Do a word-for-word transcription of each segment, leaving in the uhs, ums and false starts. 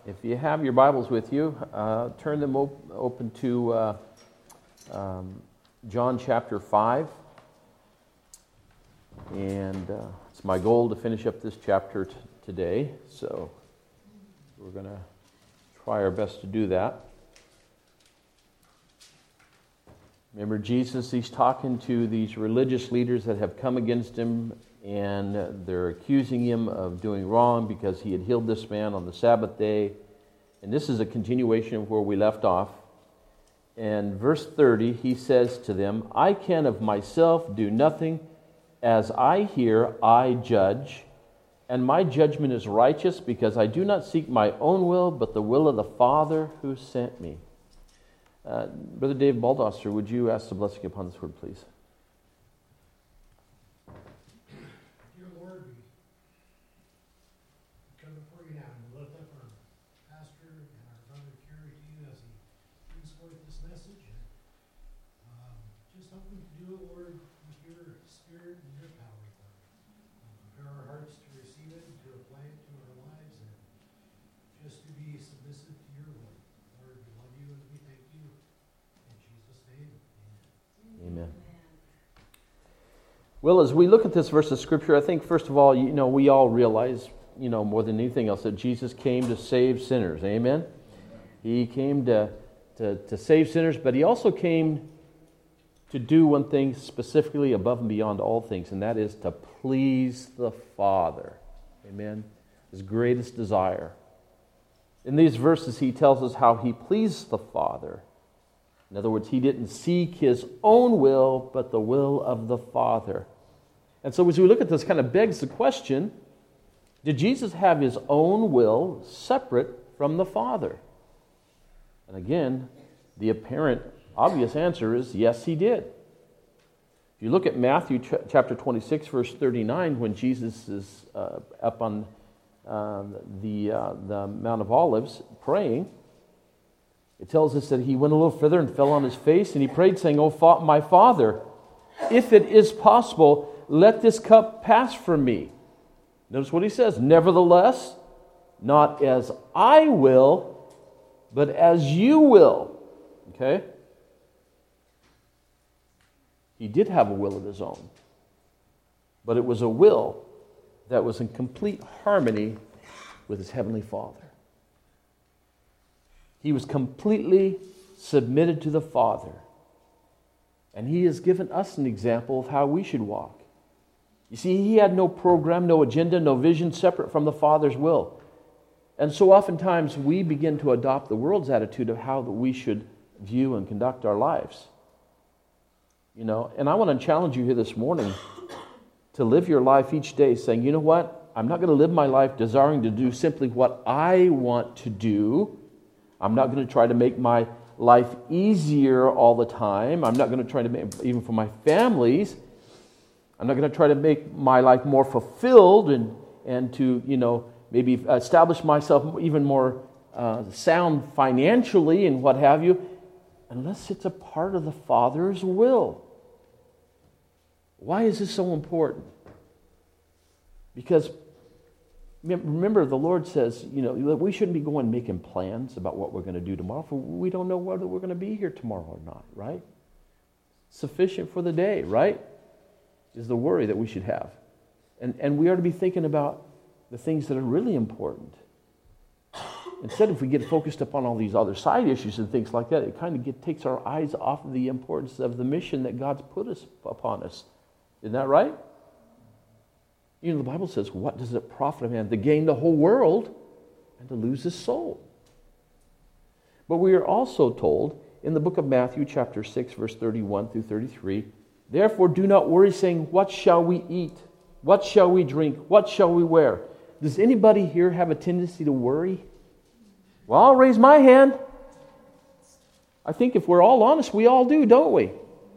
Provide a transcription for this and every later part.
If you have your Bibles with you, uh, turn them op- open to uh, um, John chapter five. And uh, it's my goal to finish up this chapter t- today, so we're going to try our best to do that. Remember, Jesus, he's talking to these religious leaders that have come against him, and they're accusing him of doing wrong because he had healed this man on the Sabbath day. And this is a continuation of where we left off. And verse thirty, he says to them, I can of myself do nothing. As I hear, I judge. And my judgment is righteous because I do not seek my own will, but the will of the Father who sent me. Uh, Brother Dave Baldosser, would you ask the blessing upon this word, please? Dear Lord, we come before you now and we lift up our pastor and our brother Kerry to you as he brings forth this message. And, um, just help him to do it, Lord, with your spirit and your power, Lord. Um, prepare our hearts to receive it and to apply it to our lives and just to be submissive to your will. Lord, we love you and we thank you. In Jesus' name, amen. Amen. Well, as we look at this verse of Scripture, I think, first of all, you know, we all realize, you know, more than anything else, that Jesus came to save sinners. Amen? He came to, to, to save sinners, but he also came to do one thing specifically above and beyond all things, and that is to please the Father. Amen? His greatest desire. In these verses, he tells us how he pleased the Father. In other words, he didn't seek his own will, but the will of the Father. And so as we look at this, kind of begs the question, did Jesus have his own will separate from the Father? And again, the apparent, obvious answer is yes, he did. If you look at Matthew ch- chapter twenty-six, verse thirty-nine, when Jesus is uh, up on uh, the, uh, the Mount of Olives praying, it tells us that he went a little further and fell on his face, and he prayed, saying, "O fa- my Father, if it is possible, let this cup pass from me." Notice what he says, "Nevertheless, not as I will, but as you will." Okay? He did have a will of his own, but it was a will that was in complete harmony with his Heavenly Father. He was completely submitted to the Father. And he has given us an example of how we should walk. You see, he had no program, no agenda, no vision separate from the Father's will. And so oftentimes we begin to adopt the world's attitude of how we should view and conduct our lives. You know, and I want to challenge you here this morning to live your life each day saying, you know what? I'm not going to live my life desiring to do simply what I want to do. I'm not going to try to make my life easier all the time. I'm not going to try to make, even for my families, I'm not going to try to make my life more fulfilled and, and to, you know, maybe establish myself even more uh, sound financially and what have you, unless it's a part of the Father's will. Why is this so important? Because remember, the Lord says, you know, we shouldn't be going making plans about what we're going to do tomorrow, for we don't know whether we're going to be here tomorrow or not, right? Sufficient for the day, right? Is the worry that we should have. And, and we are to be thinking about the things that are really important. Instead, if we get focused upon all these other side issues and things like that, it kind of get, takes our eyes off of the importance of the mission that God's put us upon us. Isn't that right? You know, the Bible says, what does it profit a man to gain the whole world and to lose his soul? But we are also told in the book of Matthew, chapter six, verse thirty-one through thirty-three, therefore do not worry, saying, what shall we eat? What shall we drink? What shall we wear? Does anybody here have a tendency to worry? Well, I'll raise my hand. I think if we're all honest, we all do, don't we?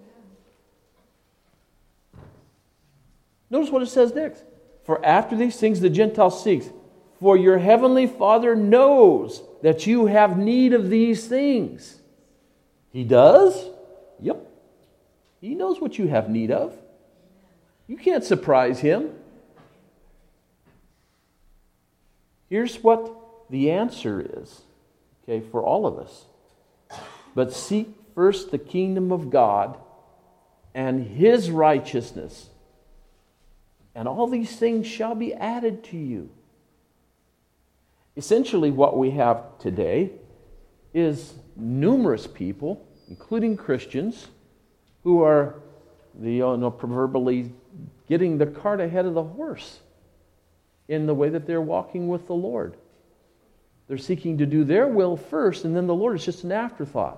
Notice what it says next. For after these things the Gentile seeks. For your heavenly Father knows that you have need of these things. He does? Yep. He knows what you have need of. You can't surprise him. Here's what the answer is, okay, for all of us. But seek first the kingdom of God and His righteousness, and all these things shall be added to you. Essentially, what we have today is numerous people, including Christians, who are, the, you know, proverbially getting the cart ahead of the horse in the way that they're walking with the Lord. They're seeking to do their will first, and then the Lord is just an afterthought.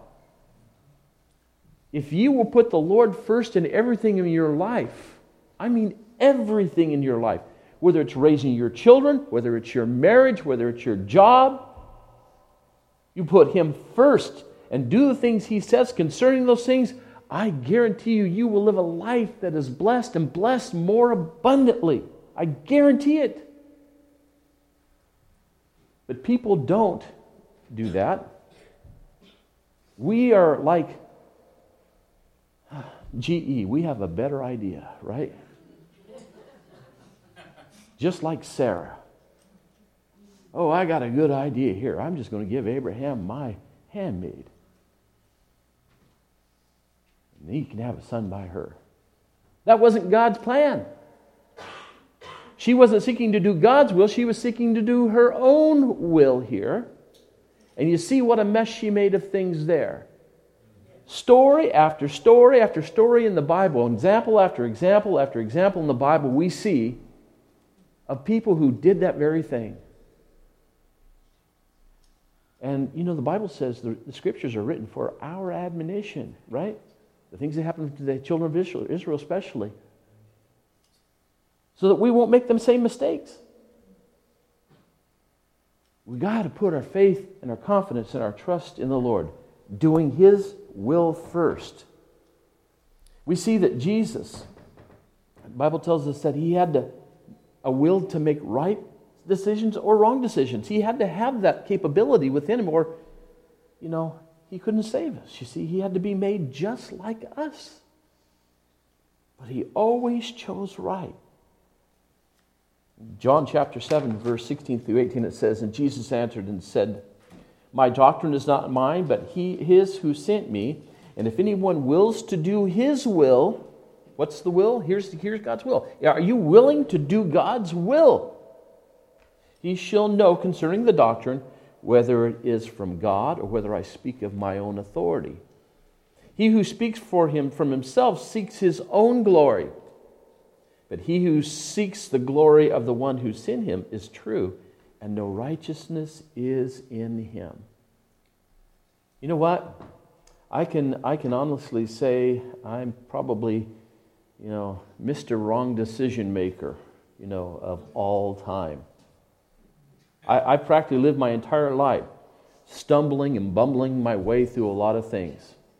If you will put the Lord first in everything in your life, I mean everything in your life, whether it's raising your children, whether it's your marriage, whether it's your job, you put Him first and do the things He says concerning those things, I guarantee you, you will live a life that is blessed and blessed more abundantly. I guarantee it. But people don't do that. We are like G E. We have a better idea, right? Just like Sarah. Oh, I got a good idea here. I'm just going to give Abraham my handmaid. And he can have a son by her. That wasn't God's plan. She wasn't seeking to do God's will. She was seeking to do her own will here. And you see what a mess she made of things there. Story after story after story in the Bible, example after example after example in the Bible, we see of people who did that very thing. And, you know, the Bible says the, the Scriptures are written for our admonition, right? The things that happened to the children of Israel, Israel especially. So that we won't make them same mistakes. We got to put our faith and our confidence and our trust in the Lord, doing His will first. We see that Jesus, the Bible tells us that He had to, a will to make right decisions or wrong decisions. He had to have that capability within Him, or, you know, He couldn't save us. You see, He had to be made just like us. But He always chose right. John chapter seven, verse sixteen through eighteen, it says, "And Jesus answered and said, My doctrine is not mine, but he, His who sent me. And if anyone wills to do His will," what's the will? Here's, here's God's will. Are you willing to do God's will? "He shall know concerning the doctrine whether it is from God or whether I speak of my own authority. He who speaks for him from himself seeks his own glory. But he who seeks the glory of the one who sent him is true, and no righteousness is in him." You know what? I can I can honestly say I'm probably, you know, Mister Wrong Decision Maker, you know, of all time. I, I practically lived my entire life stumbling and bumbling my way through a lot of things.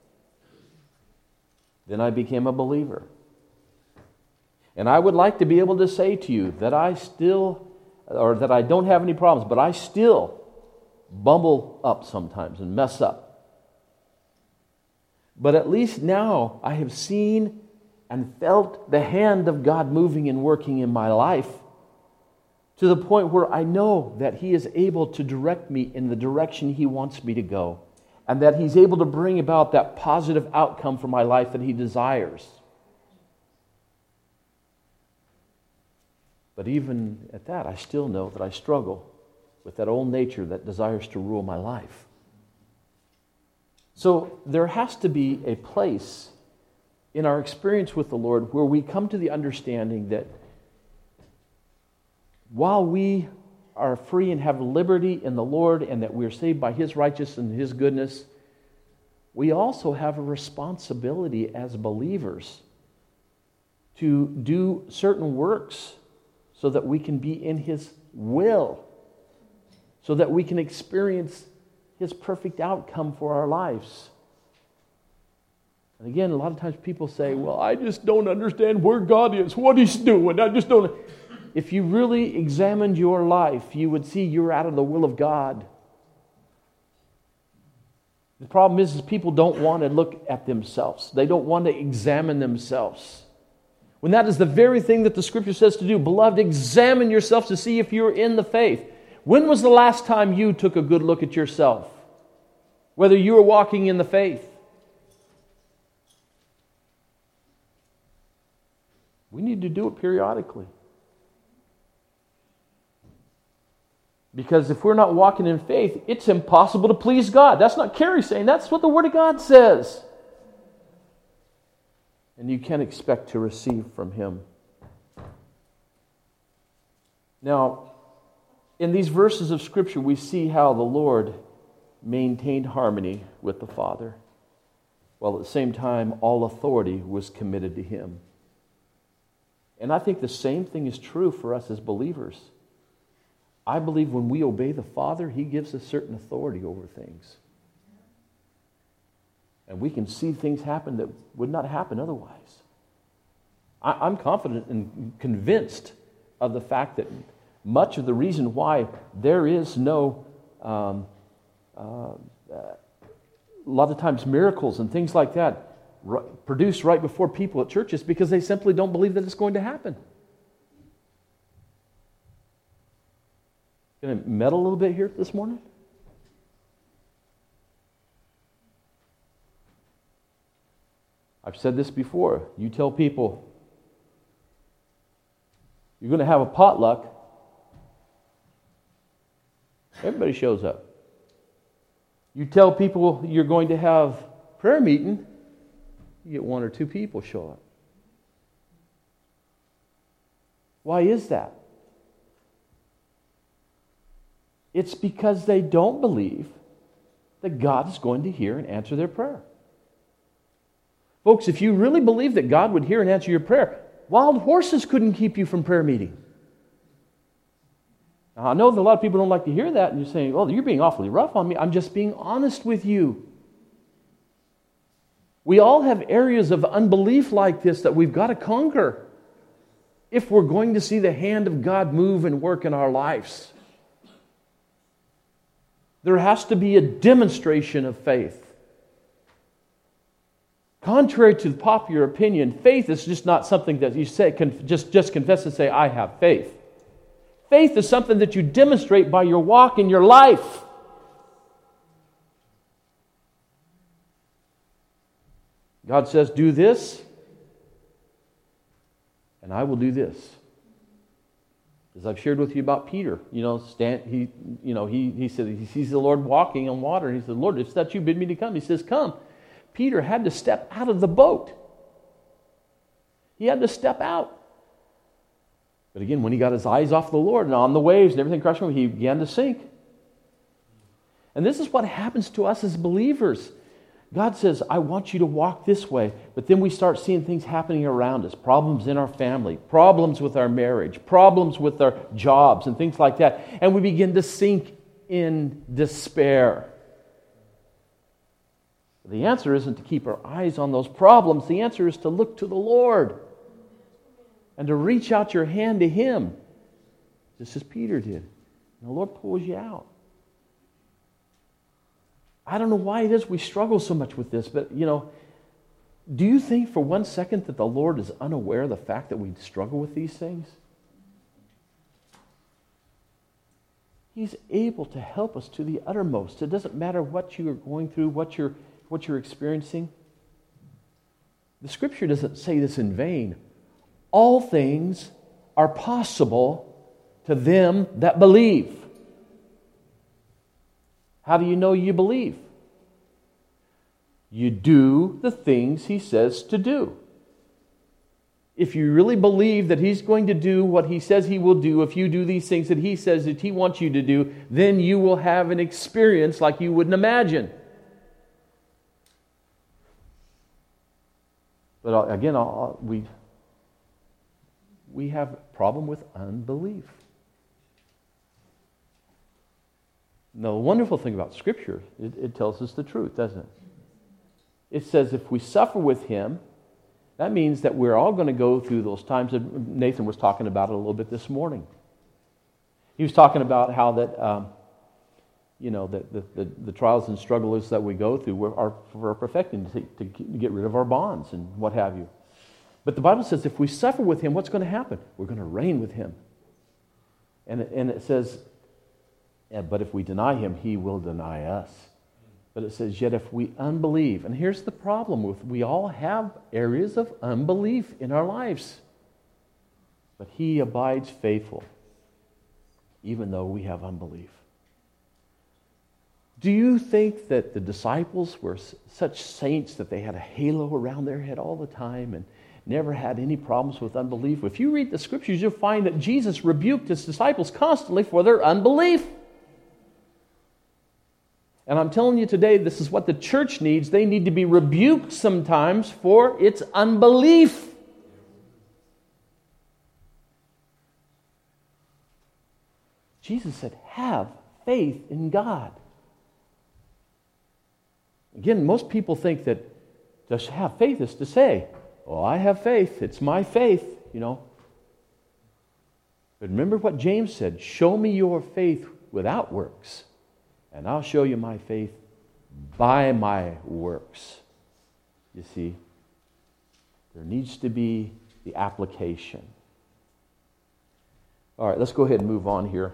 Then I became a believer. And I would like to be able to say to you that I still, or that I don't have any problems, but I still bumble up sometimes and mess up. But at least now I have seen and felt the hand of God moving and working in my life to the point where I know that He is able to direct me in the direction He wants me to go, and that He's able to bring about that positive outcome for my life that He desires. But even at that, I still know that I struggle with that old nature that desires to rule my life. So there has to be a place in our experience with the Lord where we come to the understanding that while we are free and have liberty in the Lord and that we are saved by His righteousness and His goodness, we also have a responsibility as believers to do certain works so that we can be in His will, so that we can experience His perfect outcome for our lives. And again, a lot of times people say, well, I just don't understand where God is, what He's doing. I just don't. If you really examined your life, you would see you're out of the will of God. The problem is, is people don't want to look at themselves. They don't want to examine themselves. When that is the very thing that the Scripture says to do. Beloved, examine yourself to see if you're in the faith. When was the last time you took a good look at yourself? Whether you were walking in the faith. We need to do it periodically. Because if we're not walking in faith, it's impossible to please God. That's not Carrie saying, that's what the Word of God says. And you can't expect to receive from Him. Now, in these verses of Scripture, we see how the Lord maintained harmony with the Father, while at the same time, all authority was committed to Him. And I think the same thing is true for us as believers. I believe when we obey the Father, He gives us certain authority over things. And we can see things happen that would not happen otherwise. I, I'm confident and convinced of the fact that much of the reason why there is no, um, uh, a lot of times miracles and things like that r- produced right before people at churches because they simply don't believe that it's going to happen. Going to meddle a little bit here this morning? I've said this before. You tell people you're going to have a potluck, everybody shows up. You tell people you're going to have prayer meeting, you get one or two people show up. Why is that? It's because they don't believe that God is going to hear and answer their prayer. Folks, if you really believe that God would hear and answer your prayer, wild horses couldn't keep you from prayer meeting. Now, I know that a lot of people don't like to hear that, and you're saying, well, you're being awfully rough on me. I'm just being honest with you. We all have areas of unbelief like this that we've got to conquer if we're going to see the hand of God move and work in our lives. There has to be a demonstration of faith. Contrary to the popular opinion, faith is just not something that you say, just, just confess and say, I have faith. Faith is something that you demonstrate by your walk in your life. God says, do this, and I will do this. As I've shared with you about Peter, you know, stand, he, you know, he, he said he sees the Lord walking on water, and he said, Lord, if that's you, bid me to come. He says, come. Peter had to step out of the boat. He had to step out. But again, when he got his eyes off the Lord and on the waves and everything crashing, he began to sink. And this is what happens to us as believers. God says, I want you to walk this way. But then we start seeing things happening around us. Problems in our family, problems with our marriage, problems with our jobs and things like that. And we begin to sink in despair. The answer isn't to keep our eyes on those problems. The answer is to look to the Lord and to reach out your hand to Him, just as Peter did. And the Lord pulls you out. I don't know why it is we struggle so much with this, but, you know, do you think for one second that the Lord is unaware of the fact that we struggle with these things? He's able to help us to the uttermost. It doesn't matter what you are going through, what you're, what you're experiencing. The Scripture doesn't say this in vain. All things are possible to them that believe. How do you know you believe? You do the things He says to do. If you really believe that He's going to do what He says He will do, if you do these things that He says that He wants you to do, then you will have an experience like you wouldn't imagine. But again, I'll, we, we have a problem with unbelief. Now, the wonderful thing about Scripture, it, it tells us the truth, doesn't it? It says if we suffer with Him, that means that we're all going to go through those times that Nathan was talking about it a little bit this morning. He was talking about how that, um, you know, the, the, the, the trials and struggles that we go through are for perfecting, to, to get rid of our bonds and what have you. But the Bible says if we suffer with Him, what's going to happen? We're going to reign with Him. And it, and it says, And, but if we deny him, he will deny us. But it says, yet if we unbelieve, and here's the problem with, we all have areas of unbelief in our lives. But he abides faithful, even though we have unbelief. Do you think that the disciples were such saints that they had a halo around their head all the time and never had any problems with unbelief? If you read the scriptures, you'll find that Jesus rebuked his disciples constantly for their unbelief. And I'm telling you today, this is what the church needs. They need to be rebuked sometimes for its unbelief. Jesus said, have faith in God. Again, most people think that to have faith is to say, oh, I have faith. It's my faith, you know. But remember what James said, show me your faith without works, and I'll show you my faith by my works. You see, there needs to be the application. All right, let's go ahead and move on here.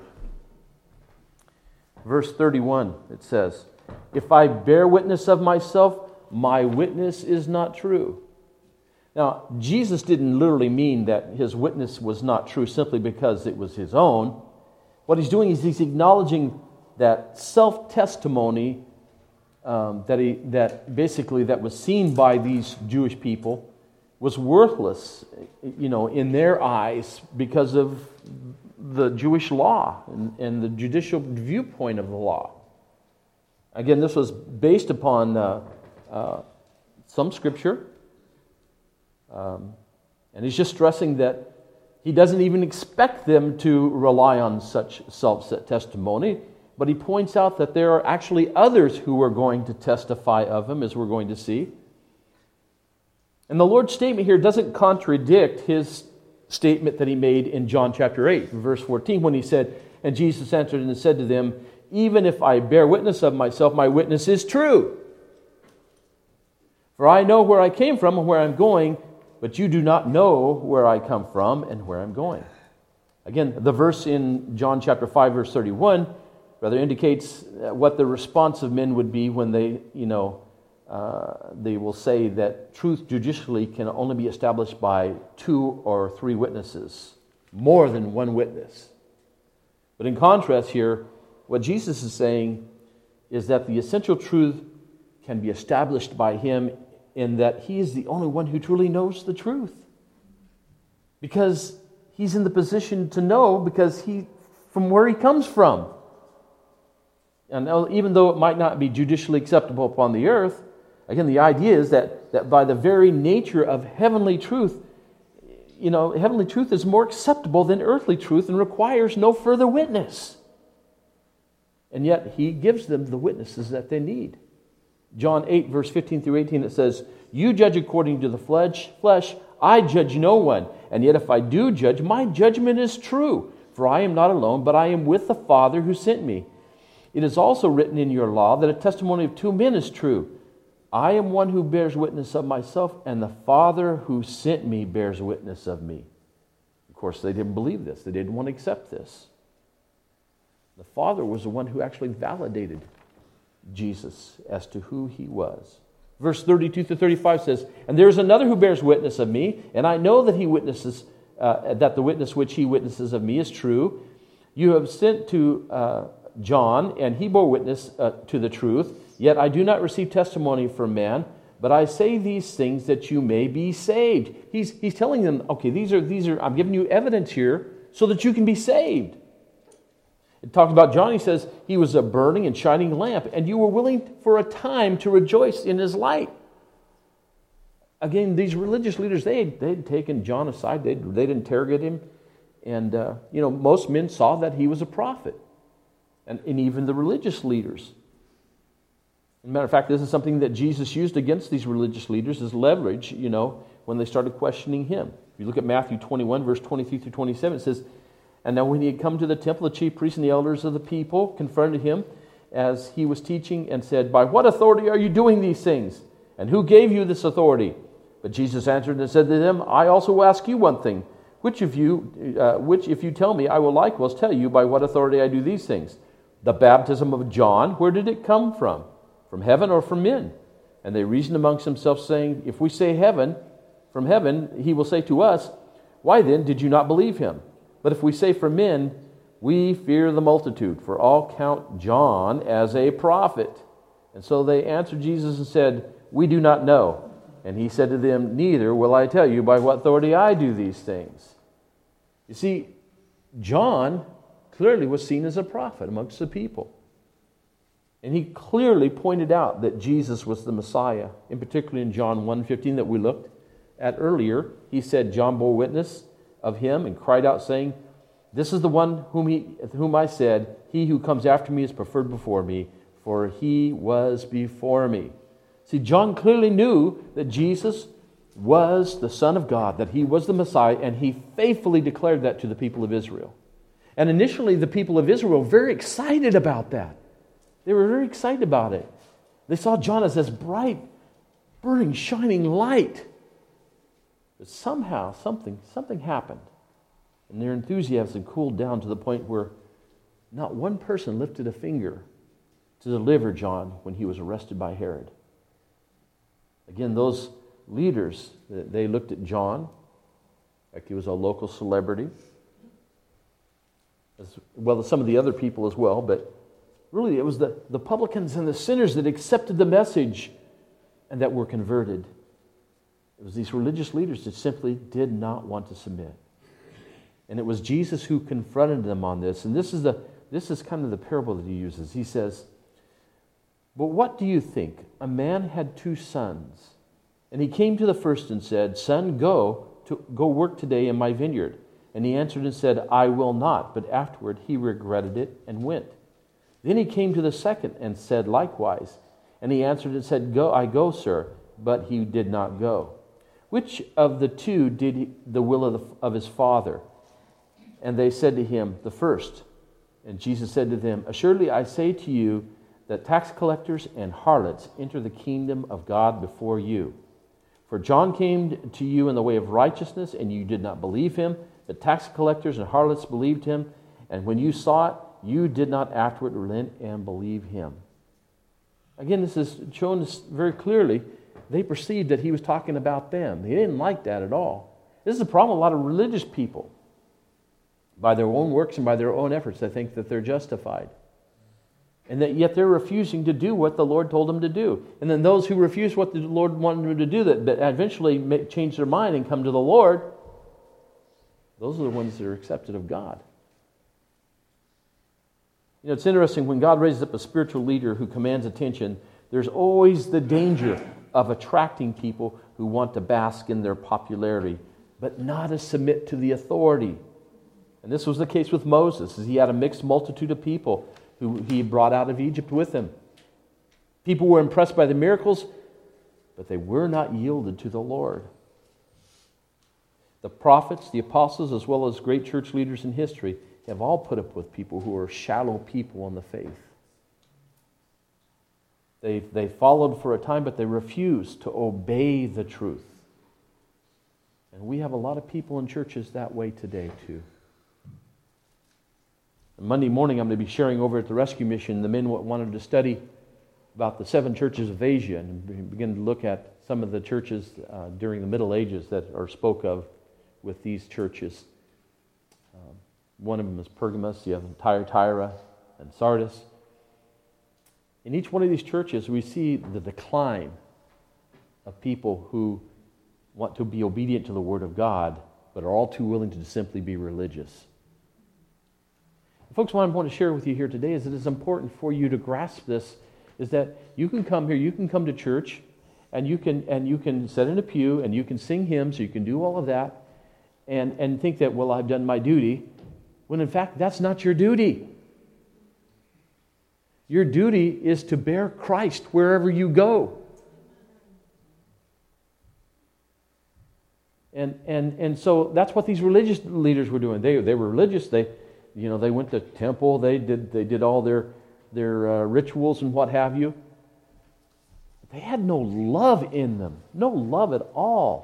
Verse thirty-one, it says, if I bear witness of myself, my witness is not true. Now, Jesus didn't literally mean that his witness was not true simply because it was his own. What he's doing is he's acknowledging that self-testimony um, that he that basically that was seen by these Jewish people was worthless, you know, in their eyes because of the Jewish law and, and the judicial viewpoint of the law. Again, this was based upon uh, uh, some scripture, um, and he's just stressing that he doesn't even expect them to rely on such self-testimony. But he points out that there are actually others who are going to testify of him, as we're going to see. And the Lord's statement here doesn't contradict his statement that he made in John chapter eight, verse fourteen, when he said, and Jesus answered and said to them, even if I bear witness of myself, my witness is true. For I know where I came from and where I'm going, but you do not know where I come from and where I'm going. Again, the verse in John chapter five, verse thirty-one, rather indicates what the response of men would be when they, you know, uh, they will say that truth judicially can only be established by two or three witnesses, more than one witness. But in contrast here, what Jesus is saying is that the essential truth can be established by him in that he is the only one who truly knows the truth. Because he's in the position to know because he, from where he comes from. And even though it might not be judicially acceptable upon the earth, again, the idea is that, that by the very nature of heavenly truth, you know, heavenly truth is more acceptable than earthly truth and requires no further witness. And yet, he gives them the witnesses that they need. John eight, verse fifteen through eighteen, it says, you judge according to the flesh, flesh, I judge no one. And yet if I do judge, my judgment is true. For I am not alone, but I am with the Father who sent me. It is also written in your law that a testimony of two men is true. I am one who bears witness of myself, and the Father who sent me bears witness of me. Of course, they didn't believe this. They didn't want to accept this. The Father was the one who actually validated Jesus as to who he was. Verse thirty-two to thirty-five says, and there is another who bears witness of me, and I know that he witnesses, uh, that the witness which he witnesses of me is true. You have sent to uh, John, and he bore witness uh, to the truth. Yet I do not receive testimony from man, but I say these things that you may be saved. He's he's telling them, okay, these are these are I'm giving you evidence here so that you can be saved. It talks about John. He says he was a burning and shining lamp, and you were willing for a time to rejoice in his light. Again, these religious leaders, they they'd taken John aside. They'd they'd interrogate him, and uh, you know most men saw that he was a prophet, and, and even the religious leaders. As a matter of fact, this is something that Jesus used against these religious leaders as leverage, you know, when they started questioning him. If you look at Matthew twenty-one, verse twenty-three through twenty-seven, it says, and now when he had come to the temple, the chief priests and the elders of the people confronted him as he was teaching and said, by what authority are you doing these things? And who gave you this authority? But Jesus answered and said to them, I also will ask you one thing. Which of you, uh, which if you tell me, I will likewise tell you by what authority I do these things. The baptism of John, where did it come from? From heaven or from men? And they reasoned amongst themselves, saying, If we say heaven, from heaven, he will say to us, Why then did you not believe him? But if we say from men, we fear the multitude, for all count John as a prophet. And so they answered Jesus and said, We do not know. And he said to them, Neither will I tell you by what authority I do these things. You see, John clearly was seen as a prophet amongst the people. And he clearly pointed out that Jesus was the Messiah. In particular in John one fifteen that we looked at earlier, he said, John bore witness of him and cried out, saying, This is the one whom he, whom I said, He who comes after me is preferred before me, for he was before me. See, John clearly knew that Jesus was the Son of God, that he was the Messiah, and he faithfully declared that to the people of Israel. And initially, the people of Israel were very excited about that. They were very excited about it. They saw John as this bright, burning, shining light. But somehow, something, something happened. And their enthusiasm cooled down to the point where not one person lifted a finger to deliver John when he was arrested by Herod. Again, those leaders, they looked at John like he was a local celebrity, as well as some of the other people as well, but really it was the, the publicans and the sinners that accepted the message and that were converted. It was these religious leaders that simply did not want to submit. And it was Jesus who confronted them on this. And this is the this is kind of the parable that he uses. He says, But what do you think? A man had two sons. And he came to the first and said, Son, go to go work today in my vineyard. And he answered and said, I will not. But afterward he regretted it and went. Then he came to the second and said likewise. And he answered and said, Go, I go, sir. But he did not go. Which of the two did he, the will of, the, of his father? And they said to him, The first. And Jesus said to them, Assuredly I say to you, that tax collectors and harlots enter the kingdom of God before you. For John came to you in the way of righteousness, and you did not believe him. But tax collectors and harlots believed him. And when you saw it, you did not afterward relent and believe him. Again, this is shown us very clearly. They perceived that he was talking about them. They didn't like that at all. This is a problem with a lot of religious people. By their own works and by their own efforts, they think that they're justified. And that yet they're refusing to do what the Lord told them to do. And then those who refuse what the Lord wanted them to do, that, that eventually make, change their mind and come to the Lord, those are the ones that are accepted of God. You know, it's interesting, when God raises up a spiritual leader who commands attention, there's always the danger of attracting people who want to bask in their popularity, but not to submit to the authority. And this was the case with Moses, as he had a mixed multitude of people who he brought out of Egypt with him. People were impressed by the miracles, but they were not yielded to the Lord. The prophets, the apostles, as well as great church leaders in history have all put up with people who are shallow people in the faith. They, they followed for a time, but they refused to obey the truth. And we have a lot of people in churches that way today too. Monday morning I'm going to be sharing over at the Rescue Mission. The men wanted to study about the seven churches of Asia and begin to look at some of the churches uh, during the Middle Ages that are spoke of with these churches. Um, one of them is Pergamos, the other Thyatira and Sardis. In each one of these churches we see the decline of people who want to be obedient to the Word of God but are all too willing to simply be religious. Folks, what I want to share with you here today is that it's important for you to grasp this, is that you can come here, you can come to church, and you can and you can sit in a pew, and you can sing hymns, you can do all of that, and, and think that, well, I've done my duty, when in fact, that's not your duty. Your duty is to bear Christ wherever you go. And and and so that's what these religious leaders were doing. They they were religious, they You know, they went to temple, they did they did all their their uh, rituals and what have you. But they had no love in them, no love at all.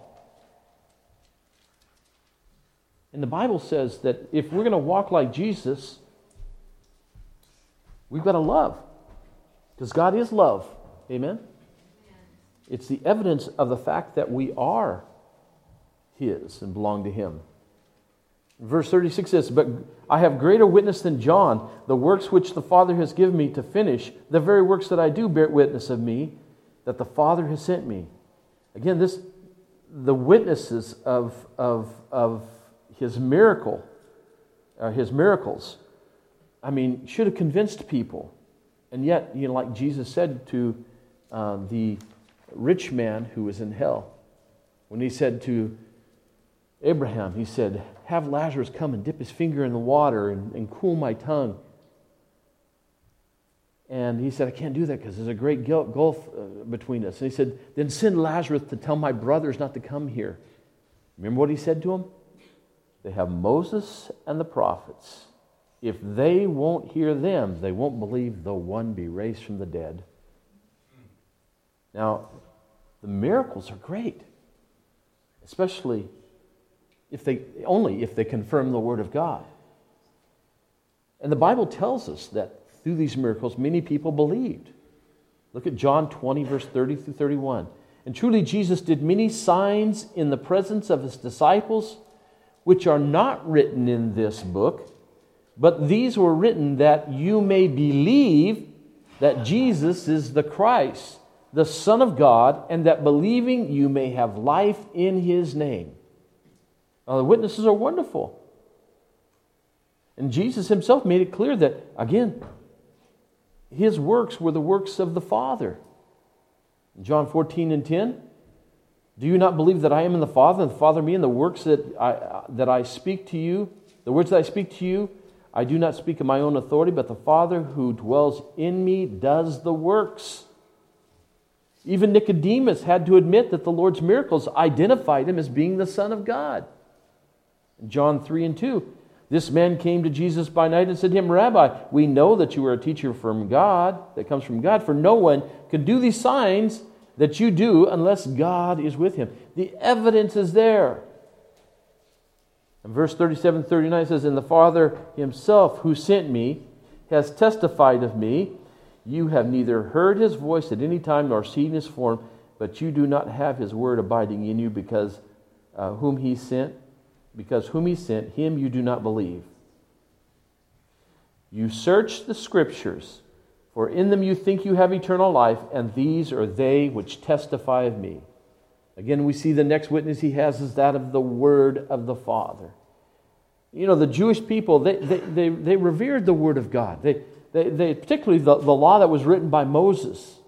And the Bible says that if we're going to walk like Jesus, We've got to love. Because God is love. Amen? It's the evidence of the fact that we are His and belong to Him. Verse thirty-six says, "But I have greater witness than John, the works which the Father has given me to finish, the very works that I do bear witness of me, that the Father has sent me." Again, this the witnesses of, of, of His miracle, uh, His miracles, I mean, should have convinced people. And yet, you know, like Jesus said to uh, the rich man who was in hell, when He said to Abraham, He said, "Have Lazarus come and dip his finger in the water and, and cool my tongue." And he said, "I can't do that because there's a great gulf uh, between us." And He said, "Then send Lazarus to tell my brothers not to come here." Remember what He said to him? "They have Moses and the prophets. If they won't hear them, they won't believe though one be raised from the dead." Now, the miracles are great, especially if they only if they confirm the Word of God. And the Bible tells us that through these miracles, many people believed. Look at John twenty, verse thirty through thirty-one. "And truly Jesus did many signs in the presence of His disciples, which are not written in this book, but these were written that you may believe that Jesus is the Christ, the Son of God, and that believing you may have life in His name." Now, the witnesses are wonderful. And Jesus Himself made it clear that, again, His works were the works of the Father. In John fourteen and ten, "Do you not believe that I am in the Father, and the Father in me, and the works that I, that I speak to you, the words that I speak to you, I do not speak of my own authority, but the Father who dwells in me does the works." Even Nicodemus had to admit that the Lord's miracles identified Him as being the Son of God. In John three and two, "This man came to Jesus by night and said to Him, 'Rabbi, we know that you are a teacher from God, that comes from God, for no one can do these signs that you do unless God is with him.'" The evidence is there. And verse thirty-seven and thirty-nine says, "And the Father Himself who sent me has testified of me. You have neither heard His voice at any time nor seen His form, but you do not have His word abiding in you, because uh, whom He sent, because whom He sent, Him you do not believe. You search the Scriptures, for in them you think you have eternal life, and these are they which testify of me." Again, we see the next witness He has is that of the Word of the Father. You know, the Jewish people, they they they, they revered the Word of God. They They, they, particularly the, the law that was written by Moses.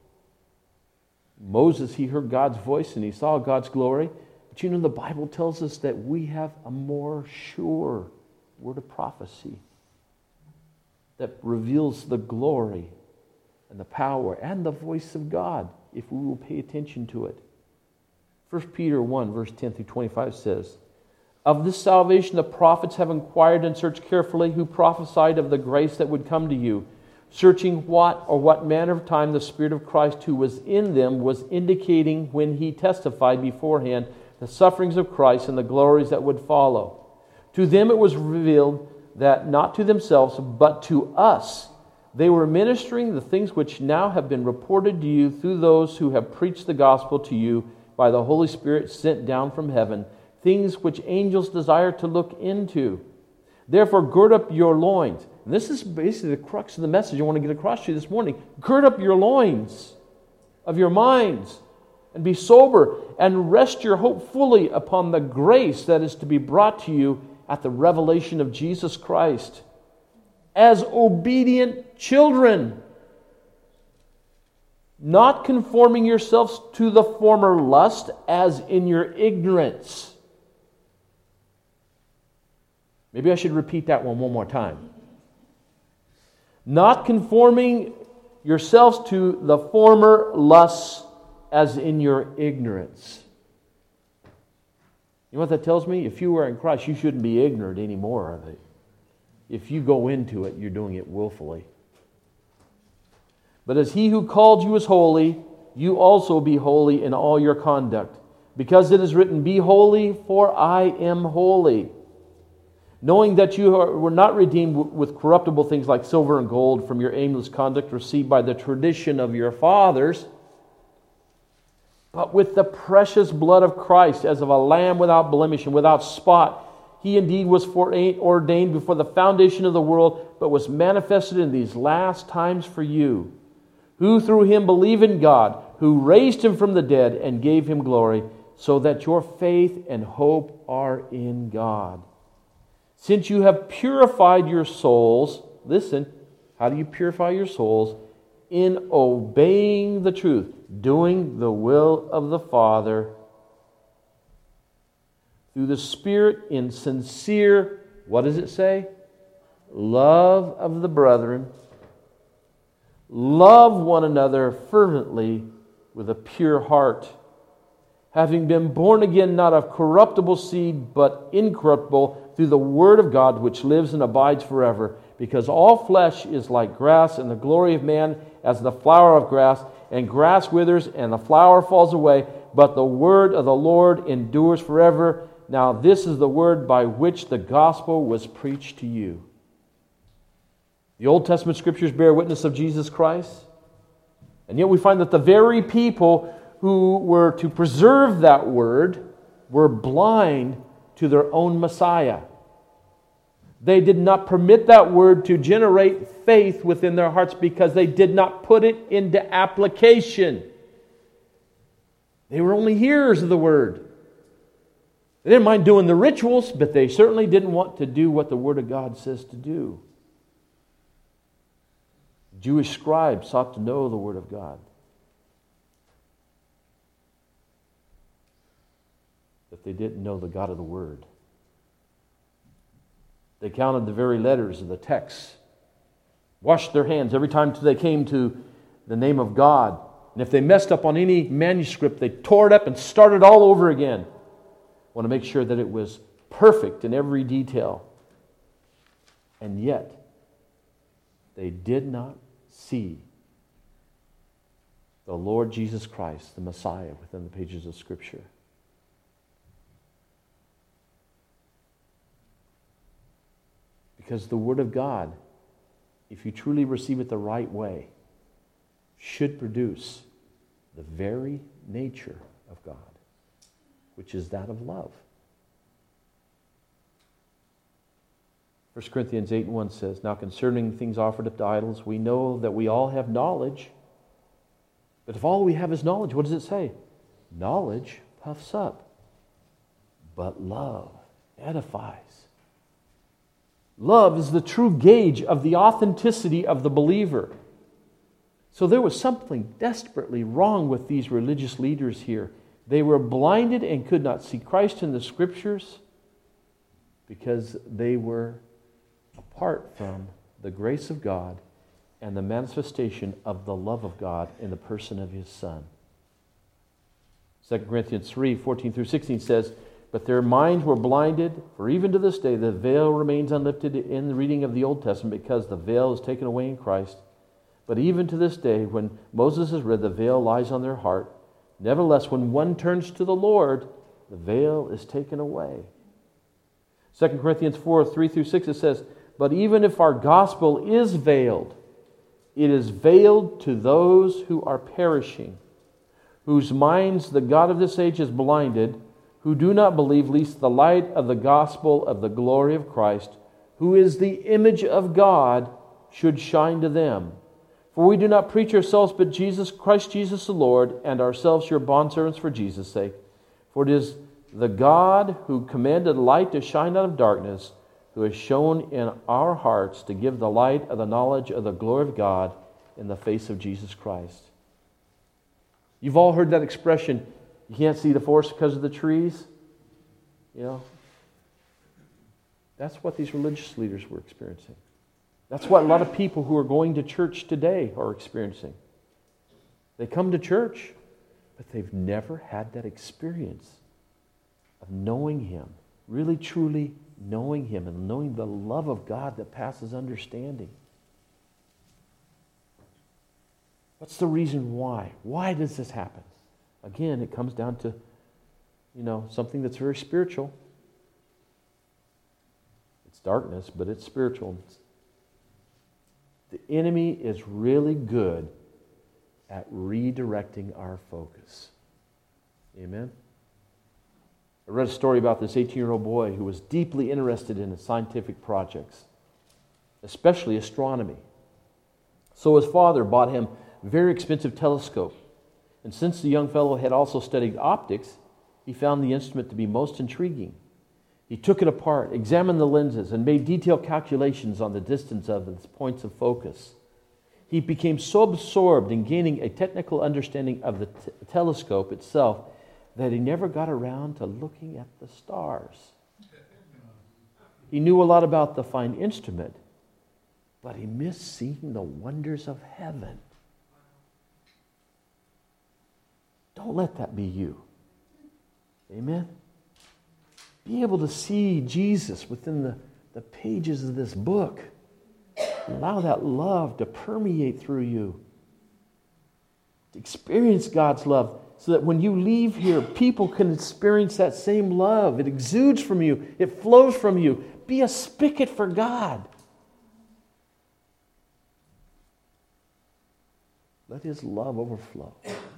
Moses, he heard God's voice and he saw God's glory. But you know, the Bible tells us that we have a more sure word of prophecy that reveals the glory and the power and the voice of God if we will pay attention to it. First Peter one, verse ten through twenty-five says, "Of this salvation the prophets have inquired and searched carefully, who prophesied of the grace that would come to you, searching what or what manner of time the Spirit of Christ who was in them was indicating when He testified beforehand the sufferings of Christ and the glories that would follow. To them it was revealed that not to themselves, but to us, they were ministering the things which now have been reported to you through those who have preached the gospel to you by the Holy Spirit sent down from heaven, things which angels desire to look into. Therefore, gird up your loins." And this is basically the crux of the message I want to get across to you this morning. Gird up your loins of your minds and be sober and rest your hope fully upon the grace that is to be brought to you at the revelation of Jesus Christ. As obedient children, not conforming yourselves to the former lust as in your ignorance. Maybe I should repeat that one one more time. Not conforming yourselves to the former lusts as in your ignorance. You know what that tells me? If you are in Christ, you shouldn't be ignorant anymore of it. If you go into it, you're doing it willfully. But as He who called you is holy, you also be holy in all your conduct. Because it is written, "Be holy, for I am holy." knowing that you are, were not redeemed w- with corruptible things like silver and gold from your aimless conduct received by the tradition of your fathers, but with the precious blood of Christ, as of a lamb without blemish and without spot. He indeed was foreordained before the foundation of the world, but was manifested in these last times for you, who through him believe in God, who raised him from the dead and gave him glory, so that your faith and hope are in God. Since you have purified your souls, listen, how do you purify your souls? In obeying the truth, doing the will of the Father, through the Spirit in sincere, what does it say? Love of the brethren. Love one another fervently with a pure heart, having been born again not of corruptible seed, but incorruptible, through the Word of God, which lives and abides forever. Because all flesh is like grass, and the glory of man as the flower of grass. And grass withers, and the flower falls away, but the word of the Lord endures forever. Now this is the word by which the gospel was preached to you. The Old Testament Scriptures bear witness of Jesus Christ. And yet we find that the very people who were to preserve that word were blind to their own Messiah. They did not permit that word to generate faith within their hearts because they did not put it into application. They were only hearers of the word. They didn't mind doing the rituals, but they certainly didn't want to do what the Word of God says to do. Jewish scribes sought to know the Word of God. But they didn't know the God of the Word. They counted the very letters of the text, washed their hands every time they came to the name of God. And if they messed up on any manuscript, they tore it up and started all over again. Want to make sure that it was perfect in every detail. And yet, they did not see the Lord Jesus Christ, the Messiah, within the pages of Scripture. Because the Word of God, if you truly receive it the right way, should produce the very nature of God, which is that of love. First Corinthians eight and one says, Now concerning things offered up to idols, we know that we all have knowledge. But if all we have is knowledge, what does it say? Knowledge puffs up, but love edifies. Love is the true gauge of the authenticity of the believer. So there was something desperately wrong with these religious leaders here. They were blinded and could not see Christ in the Scriptures because they were apart from the grace of God and the manifestation of the love of God in the person of His Son. Second Corinthians three, fourteen through sixteen says, But their minds were blinded, for even to this day the veil remains unlifted in the reading of the Old Testament because the veil is taken away in Christ. But even to this day, when Moses is read, the veil lies on their heart. Nevertheless, when one turns to the Lord, the veil is taken away. Second Corinthians four, three through six, it says, But even if our gospel is veiled, it is veiled to those who are perishing, whose minds the God of this age has blinded, who do not believe, lest the light of the gospel of the glory of Christ, who is the image of God, should shine to them. For we do not preach ourselves, but Jesus Christ Jesus the Lord, and ourselves your bondservants for Jesus' sake. For it is the God who commanded light to shine out of darkness, who has shown in our hearts to give the light of the knowledge of the glory of God in the face of Jesus Christ. You've all heard that expression, you can't see the forest because of the trees. You know, that's what these religious leaders were experiencing. That's what a lot of people who are going to church today are experiencing. They come to church, but they've never had that experience of knowing Him, really truly knowing Him and knowing the love of God that passes understanding. What's the reason why? Why does this happen? Again, it comes down to, you know, something that's very spiritual. It's It's darkness, but it's spiritual. The enemy is really good at redirecting our focus. Amen? I read a story about this eighteen-year-old boy who was deeply interested in scientific projects, especially astronomy. So his father bought him a very expensive telescope. And since the young fellow had also studied optics, he found the instrument to be most intriguing. He took it apart, examined the lenses, and made detailed calculations on the distance of its points of focus. He became so absorbed in gaining a technical understanding of the t- telescope itself that he never got around to looking at the stars. He knew a lot about the fine instrument, but he missed seeing the wonders of heaven. Don't let that be you. Amen? Be able to see Jesus within the, the pages of this book. Allow that love to permeate through you. To experience God's love so that when you leave here, people can experience that same love. It exudes from you. It flows from you. Be a spigot for God. Let His love overflow.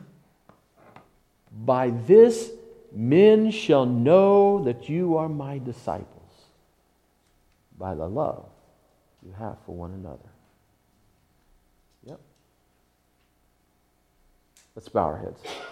By this, men shall know that you are my disciples, by the love you have for one another. Yep. Let's bow our heads.